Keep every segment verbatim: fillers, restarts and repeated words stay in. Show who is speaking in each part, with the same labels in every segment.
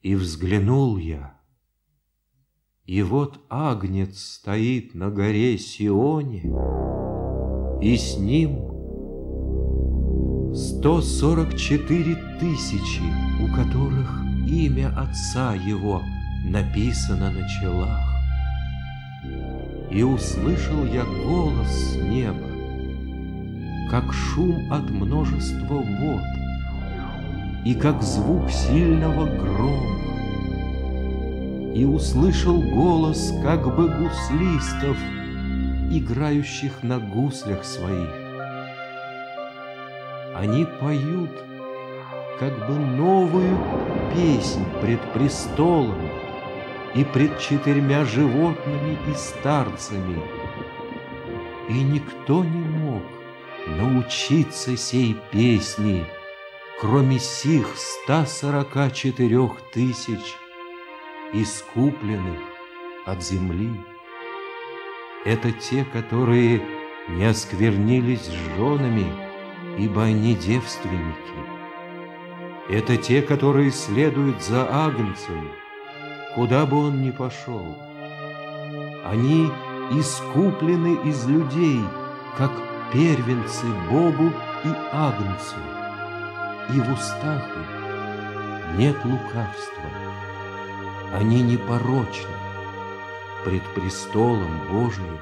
Speaker 1: И взглянул я, и вот Агнец стоит на горе Сионе, и с ним сто сорок четыре тысячи, у которых имя Отца Его написано на челах. И услышал я голос с неба, как шум от множества вод, и как звук сильного грома. И услышал голос как бы гуслистов, играющих на гуслях своих. Они поют как бы новую песнь пред престолом и пред четырьмя животными и старцами. И никто не мог научиться сей песни, кроме сих ста сорока четырех тысяч, искупленных от земли. Это те, которые не осквернились с женами, ибо они девственники. Это те, которые следуют за Агнцем, куда бы он ни пошел. Они искуплены из людей, как первенцы Богу и Агнцу, и в устах их нет лукавства. Они непорочны пред престолом Божиим.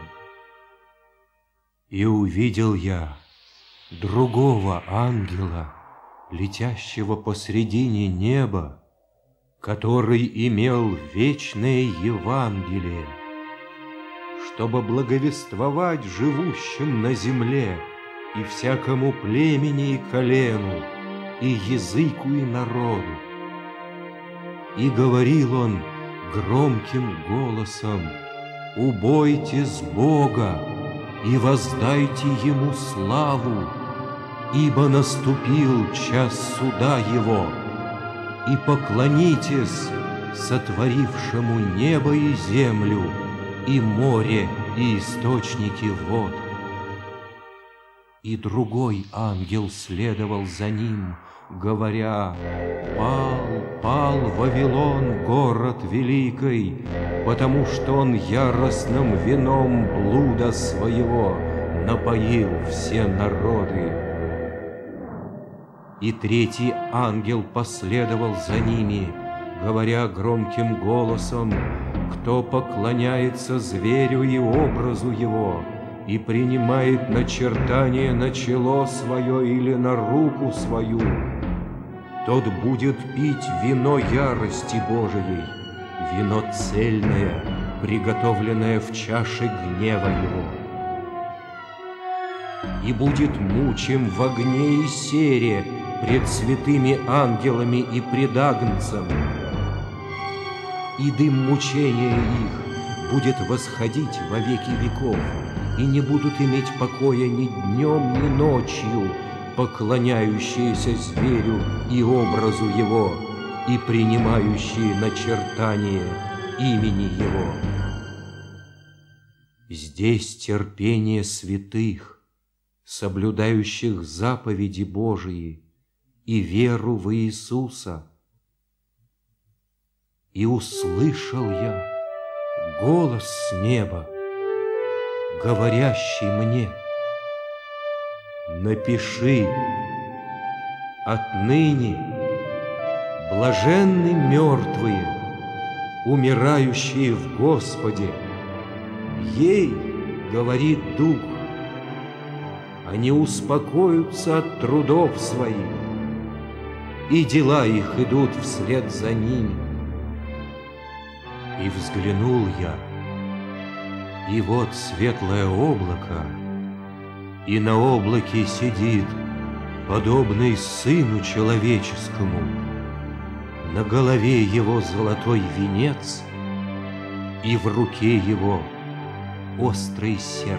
Speaker 1: И увидел я другого ангела, летящего посредине неба, который имел вечное Евангелие, чтобы благовествовать живущим на земле и всякому племени и колену, и языку и народу. И говорил он громким голосом: «Убойтесь Бога и воздайте Ему славу, ибо наступил час суда Его, и поклонитесь сотворившему небо и землю, и море, и источники вод». И другой ангел следовал за ним, говоря: «Пал, пал Вавилон, город великий, потому что он яростным вином блуда своего напоил все народы». И третий ангел последовал за ними, говоря громким голосом: «Кто поклоняется зверю и образу его, и принимает начертание на чело свое или на руку свою, тот будет пить вино ярости Божией, вино цельное, приготовленное в чаше гнева его, и будет мучим в огне и сере пред святыми ангелами и пред Агнцем, и дым мучения их будет восходить во веки веков, и не будут иметь покоя ни днем, ни ночью, поклоняющиеся зверю и образу его, и принимающие начертание имени его. Здесь терпение святых, соблюдающих заповеди Божии и веру в Иисуса. И услышал я голос с неба, говорящий мне: «Напиши: отныне блаженны мертвые, умирающие в Господе. Ей, говорит Дух, они успокоятся от трудов своих, и дела их идут вслед за ними». И взглянул я, и вот светлое облако, и на облаке сидит подобный Сыну Человеческому, на голове его золотой венец, и в руке его острый серп.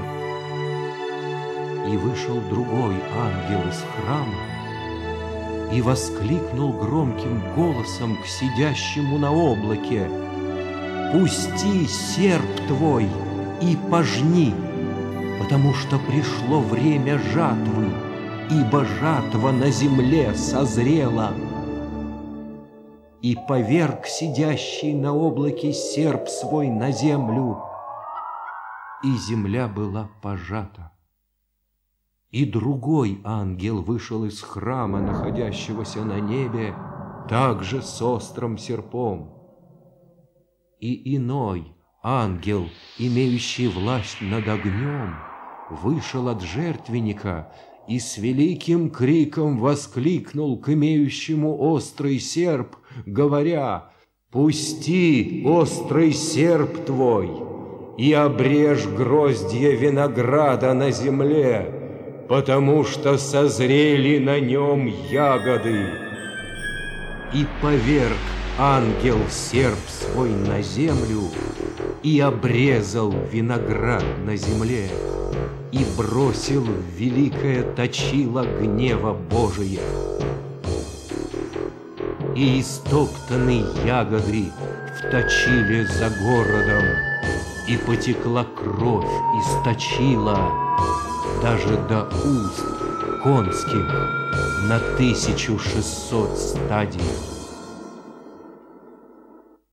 Speaker 1: И вышел другой ангел из храма и воскликнул громким голосом к сидящему на облаке: «Пусти серп твой и пожни, потому что пришло время жатвы, ибо жатва на земле созрела». и поверг сидящий на облаке серп свой на землю, и земля была пожата. И другой ангел вышел из храма, находящегося на небе, также с острым серпом. И иной ангел, имеющий власть над огнем, вышел от жертвенника и с великим криком воскликнул к имеющему острый серп, говоря: «Пусти острый серп твой и обрежь гроздья винограда на земле, потому что созрели на нем ягоды». И поверг ангел серп свой на землю и обрезал виноград на земле, и бросил в великое точило гнева Божия. И истоптаны ягоды в точиле за городом, и потекла кровь из точила даже до уст конских на тысячу шестьсот стадий.